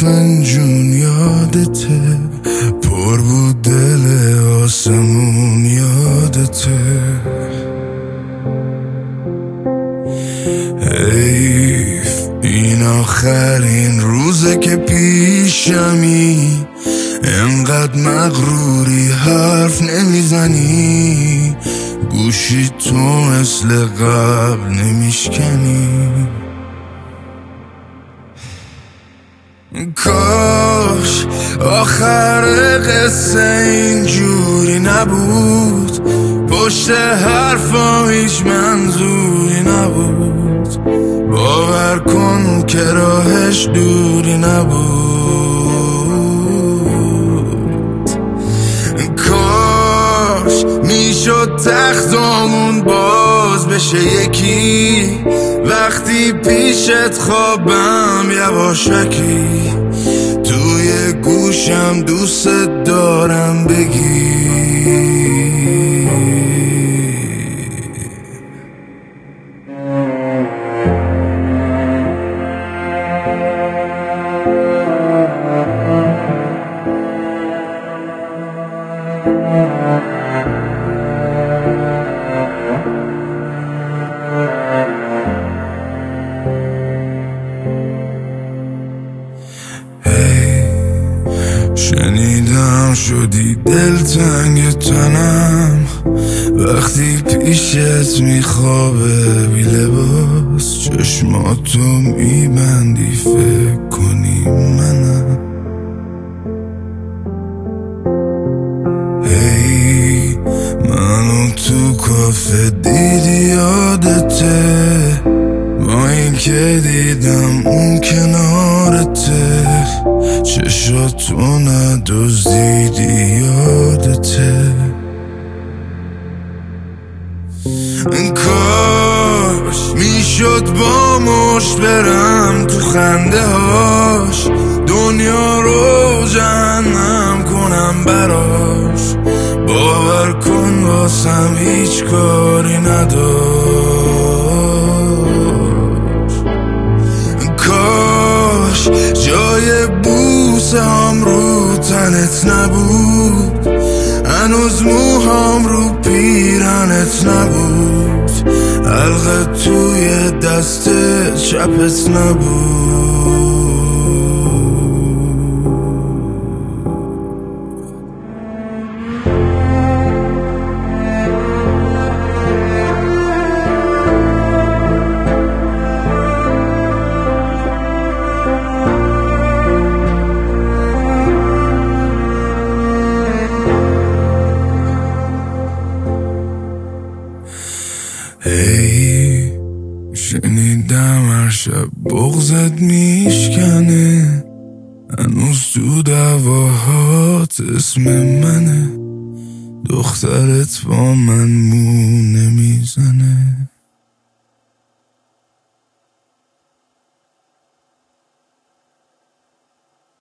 فنجون یادته، پر بود دل آسمون یادته. حیف این آخرین روزه که پیشمی، انقدر مغروری حرف نمیزنی، گوشی تو مثل قبل نمیشکنی. کاش آخر قصه اینجوری نبود، پشت حرفا هیچ منظوری نبود، باور کن که راهش دوری نبود. کاش میشد تختمون باز بشه یکی، وقتی پیشت خوابم یواشکی، توی گوشم دوست دارم بگی. شنیدم شدی دلتنگ تنم، وقتی پیشت میخوابه بی لباس، چشماتو میبندی فکر کنی منم. هی منو تو کافه دیدی یادته، با این که دیدم اون کنارته، چشاتو ندزدیدی یادته. کاش میشد با مشت برم تو خنده هاش، دنیا رو جهنم کنم براش، باور کن واسم هیچ کاری نداشت. کاش جای بوسه هم رو تنت نبود، هنوز موهام رو پیرنت نبود، حلقه توی دست چپت نبود. هی شنیدم هر شب بغضت میشکنه، هنوز تو دعواهات اسم منه، دخترت با من مو نمیزنه.